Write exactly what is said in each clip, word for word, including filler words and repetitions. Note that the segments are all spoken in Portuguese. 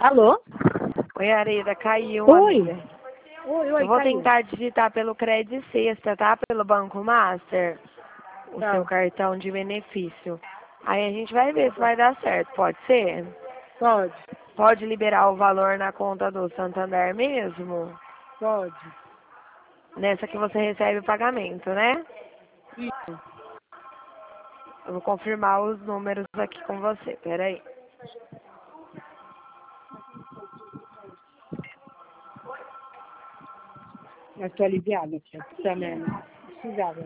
Alô? Oi, Areda, caiu, Oi. amiga. Oi, oi, Eu vou caiu. tentar digitar pelo Credit Sexta, tá? Pelo Banco Master, o Tá. seu cartão de benefício. Aí a gente vai ver se vai dar certo, pode ser? Pode, Pode liberar o valor na conta do Santander mesmo? pode. Nessa que você recebe o pagamento, né? Isso. Eu vou confirmar os números aqui com você, peraí. Mas tô aliviada, tia. Também. Precisava.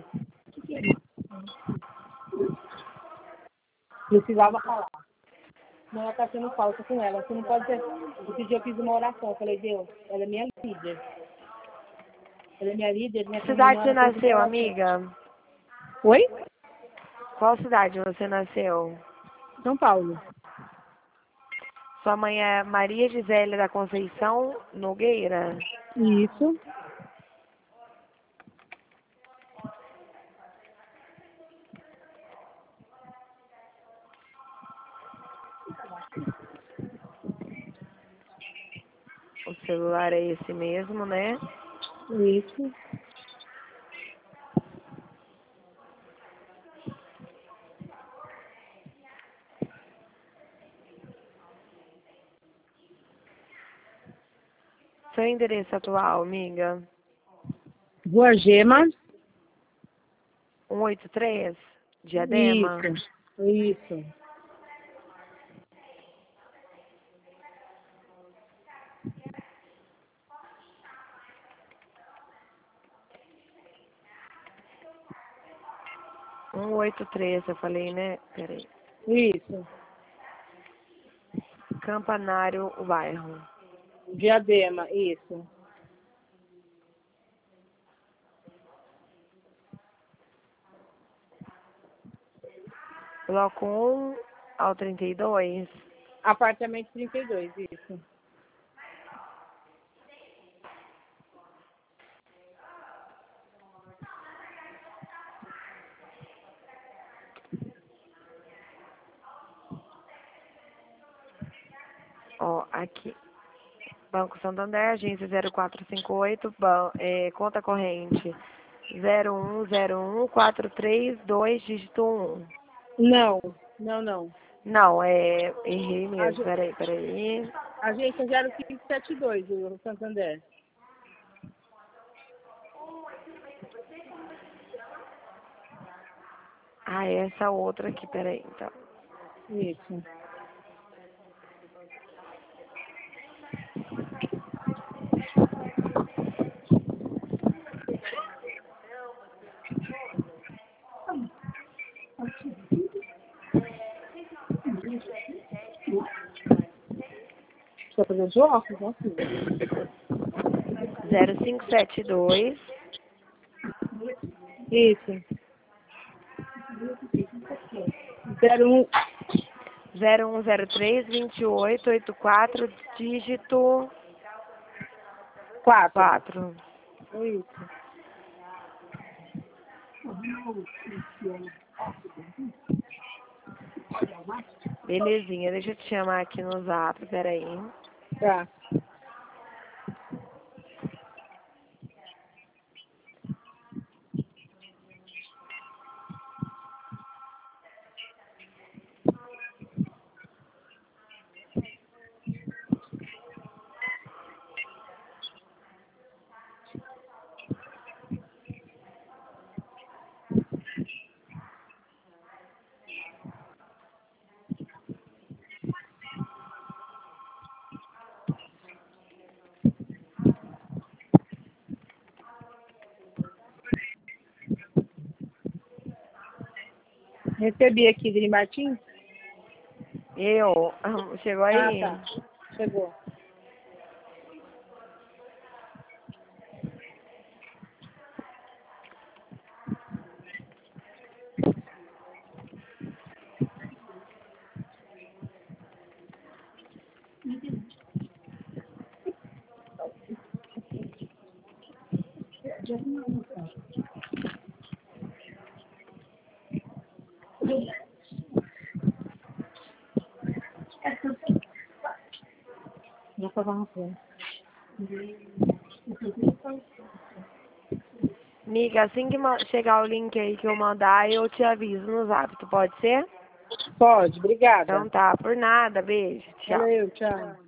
Precisava falar. Não, ela tá sendo falsa com ela. Você não pode ter... Esse dia eu fiz uma oração. Eu falei, Deus, ela é minha líder. Ela é minha líder, minha Que cidade comunhão, você ela tem que nasceu, falar. amiga? Oi? Qual cidade você nasceu? São Paulo. Sua mãe é Maria Gisele da Conceição Nogueira? Isso. O celular é esse mesmo, né? Isso. Seu endereço atual, amiga? Rua Gema. cento e oitenta e três? Diadema? Isso. Isso. cento e oitenta e três, eu falei, né? Peraí. Isso. Campanário, o bairro. Diadema. Isso. Bloco um ao trinta e dois. Apartamento trinta e dois. Isso. Ó, aqui. Banco Santander, agência zero quatro cinco oito, ban é, conta corrente zero um zero um quatro três dois, dígito um. Não. Não, não. Não, é... Errei mesmo, Ag- peraí, peraí. Agência zero cinco sete dois, o Santander. Ah, é essa outra aqui, peraí, então. Isso. Estou fazendo de óculos, né, filha? zero cinco sete dois, Isso. zero um. zero um zero três, vinte e oito, oitenta e quatro, dígito quatro. quatro. Isso. Belezinha, deixa eu te chamar aqui no zap, peraí. Tá. Recebi aqui, Dri Martins. Eu, chegou Ah, aí? tá. Chegou. Já estava na frente. Miga, assim que ma- chegar o link aí que eu mandar, eu te aviso no zap, pode ser? Pode, obrigada. Então tá, por nada, beijo, tchau. Valeu, tchau.